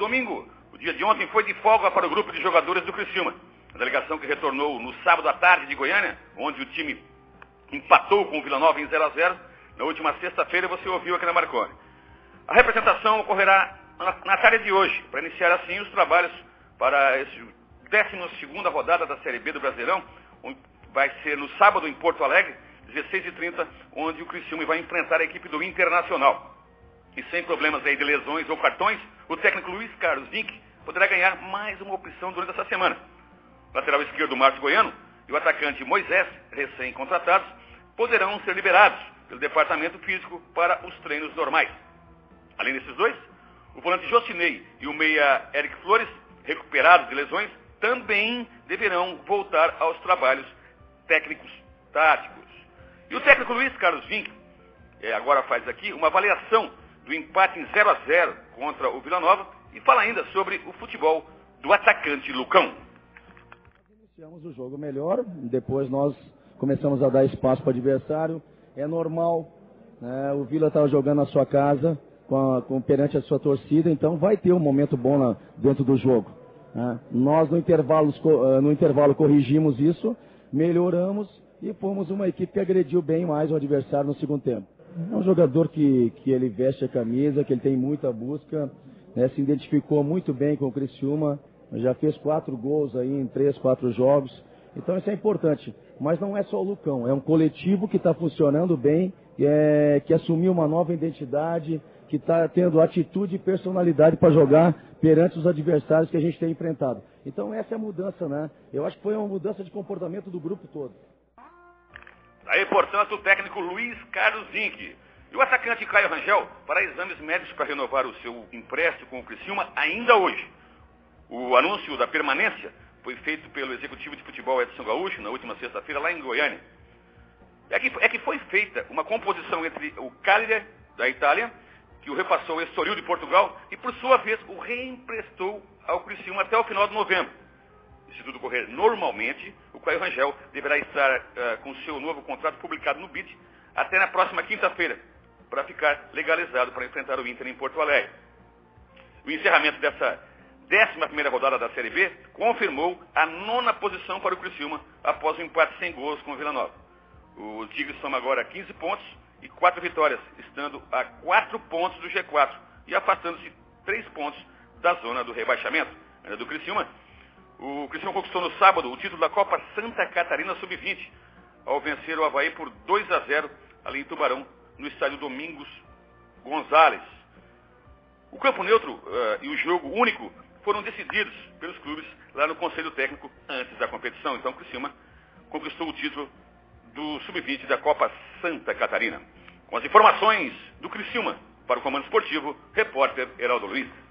domingo, o dia de ontem, foi de folga para o grupo de jogadores do Criciúma. A delegação que retornou no sábado à tarde de Goiânia, onde o time empatou com o Vila Nova em 0-0, na última sexta-feira você ouviu aqui na Marconi. A representação ocorrerá na tarde de hoje, para iniciar assim os trabalhos para essa 12ª rodada da Série B do Brasileirão, vai ser no sábado em Porto Alegre, 16h30, onde o Criciúma vai enfrentar a equipe do Internacional. E sem problemas aí de lesões ou cartões, o técnico Luiz Carlos Vinck poderá ganhar mais uma opção durante essa semana. O lateral esquerdo Márcio Goiano e o atacante Moisés, recém-contratados, poderão ser liberados pelo departamento físico para os treinos normais. Além desses dois, o volante Jocinei e o meia Eric Flores, recuperados de lesões, também deverão voltar aos trabalhos técnicos táticos. E o técnico Luiz Carlos Vinck agora faz aqui uma avaliação do empate em 0-0 contra o Vila Nova e fala ainda sobre o futebol do atacante Lucão. Iniciamos o jogo melhor, depois nós começamos a dar espaço para o adversário. É normal, né? O Vila estava jogando na sua casa, perante a sua torcida, então vai ter um momento bom dentro do jogo. Né? Nós no intervalo corrigimos isso, melhoramos e fomos uma equipe que agrediu bem mais o adversário no segundo tempo. É um jogador que ele veste a camisa, que ele tem muita busca, né? Se identificou muito bem com o Criciúma, já fez 4 gols aí em 3, 4 jogos, então isso é importante. Mas não é só o Lucão, é um coletivo que está funcionando bem, que assumiu uma nova identidade, que está tendo atitude e personalidade para jogar perante os adversários que a gente tem enfrentado. Então essa é a mudança, né? Eu acho que foi uma mudança de comportamento do grupo todo. Aí, portanto, o técnico Luiz Carlos Vinck. E o atacante Caio Rangel para exames médicos para renovar o seu empréstimo com o Criciúma ainda hoje. O anúncio da permanência foi feito pelo executivo de futebol Edson Gaúcho na última sexta-feira lá em Goiânia. É que foi feita uma composição entre o Cagliari da Itália, que o repassou ao Estoril de Portugal e, por sua vez, o reemprestou ao Criciúma até o final de novembro. E se tudo correr normalmente, o Caio Rangel deverá estar com seu novo contrato publicado no BID até na próxima quinta-feira, para ficar legalizado para enfrentar o Inter em Porto Alegre. O encerramento dessa 11ª rodada da Série B confirmou a 9ª posição para o Criciúma após o empate sem gols com o Vila Nova. O Tigre soma agora 15 pontos e 4 vitórias, estando a 4 pontos do G4 e afastando-se 3 pontos da zona do rebaixamento. Ainda do Criciúma, o Criciúma conquistou no sábado o título da Copa Santa Catarina Sub-20, ao vencer o Avaí por 2-0 ali em Tubarão, no estádio Domingos Gonzalez. O campo neutro e o jogo único foram decididos pelos clubes lá no Conselho Técnico antes da competição. Então o Criciúma conquistou o título do Sub-20 da Copa Santa Catarina. Com as informações do Criciúma para o Comando Esportivo, repórter Heraldo Luiz.